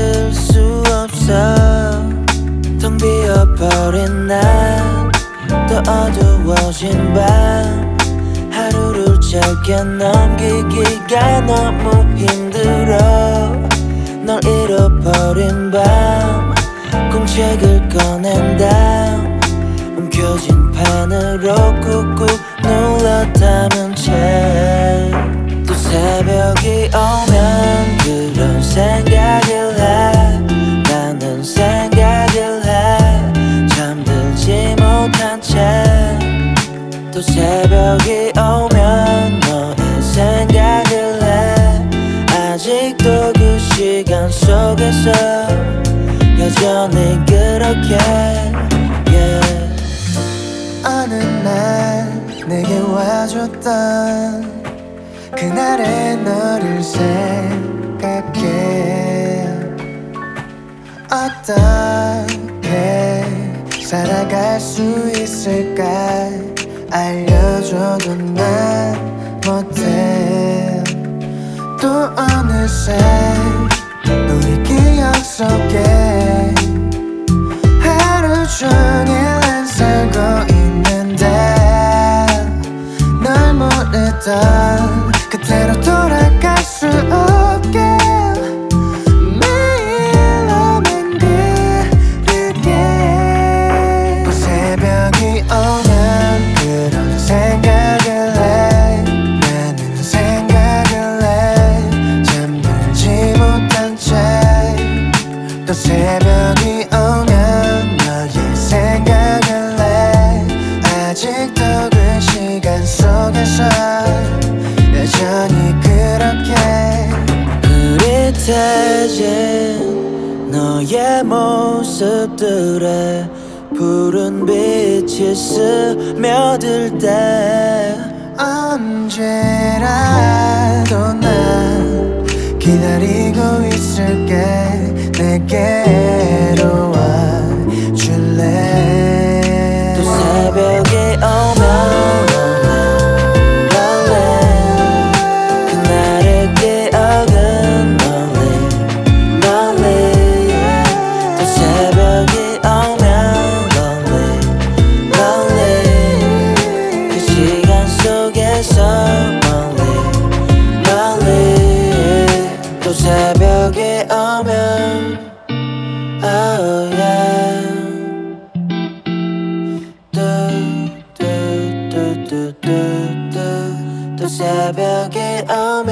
잊을 수 없어. 텅 비어버린 날 또 어두워진 밤 하루를 짧게 넘기기가 너무 힘들어. 널 잃어버린 밤 공책을 꺼낸 다음 움켜쥔 펜으로 꾹꾹 눌러 담은 채 또 새벽이 오면 그런 생각을 해. 나는 생각을 해. 잠들지 못한 채 또 새벽이 오면 너의 생각을 해. 아직도 그 시간 속에서 여전히 그렇게 yeah. 어느 날 내게 와줬던 그날의 너를 생각해. 어떻게 살아갈 수 있을까 알려줘도 난 못해. 또 어느새 우리 기억 속에 하루 종일 난 살고 있는데 널 모르던 그때로 돌아갈 수 없게 매일 너만 그리게. 또 새벽이 오면 그런 생각을 해. 나는 생각을 해. 잠들지 못한 채 또 새벽이 오면 너의 생각을 해. 아직도 그 시간 속에서 여전히 그렇게 흐릿해진 너의 모습들에 푸른 빛이 스며들 때 언제라도 난 기다리고 있을게. 내게로 와줄래. 또 새벽이 오면 그날의 기억은 멀리 멀리 또 새벽이 오면 lonely 그 시간 속에서 멀리 또 새벽이 오면 oh yeah 또 새벽이 오면